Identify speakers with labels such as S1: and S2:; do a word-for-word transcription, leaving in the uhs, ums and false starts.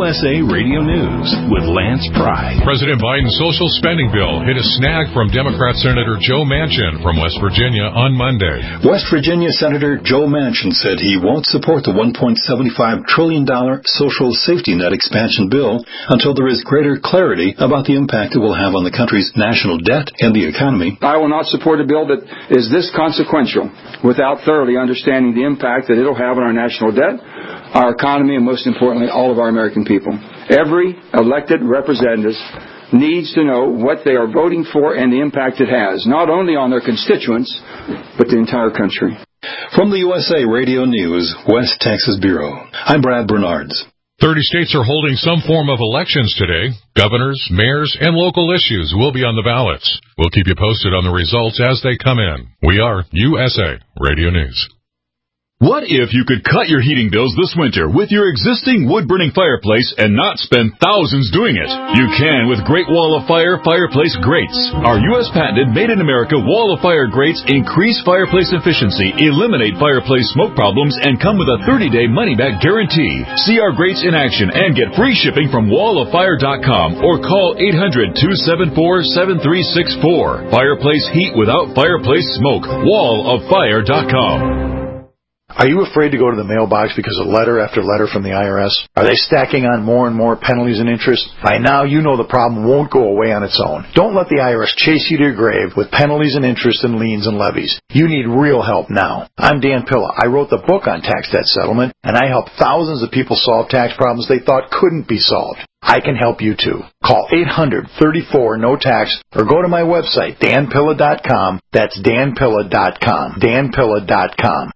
S1: S A Radio News with Lance Pry.
S2: President Biden's social spending bill hit a snag from Democrat Senator Joe Manchin from West Virginia on Monday.
S3: West Virginia Senator Joe Manchin said he won't support the one point seven five trillion dollars social safety net expansion bill until there is greater clarity about the impact it will have on the country's national debt and the economy.
S4: I will not support a bill that is this consequential without thoroughly understanding the impact that it will have on our national debt, our economy, and most importantly, all of our American people. Every elected representative needs to know what they are voting for and the impact it has, not only on their constituents, but the entire country.
S3: From the U S A Radio News, West Texas Bureau, I'm Brad Bernards.
S2: thirty states are holding some form of elections today. Governors, mayors, and local issues will be on the ballots. We'll keep you posted on the results as they come in. We are U S A Radio News.
S5: What if you could cut your heating bills this winter with your existing wood-burning fireplace and not spend thousands doing it? You can with Great Wall of Fire Fireplace Grates. Our U S patented made-in-America Wall of Fire grates increase fireplace efficiency, eliminate fireplace smoke problems, and come with a thirty-day money-back guarantee. See our grates in action and get free shipping from wall of fire dot com or call eight hundred, two seven four, seven three six four. Fireplace heat without fireplace smoke. wall of fire dot com.
S6: Are you afraid to go to the mailbox because of letter after letter from the I R S? Are they stacking on more and more penalties and interest? By now, you know the problem won't go away on its own. Don't let the I R S chase you to your grave with penalties and interest and liens and levies. You need real help now. I'm Dan Pilla. I wrote the book on tax debt settlement, and I help thousands of people solve tax problems they thought couldn't be solved. I can help you too. Call eight hundred, thirty-four, no tax or go to my website, dan pilla dot com. That's dan pilla dot com. dan pilla dot com.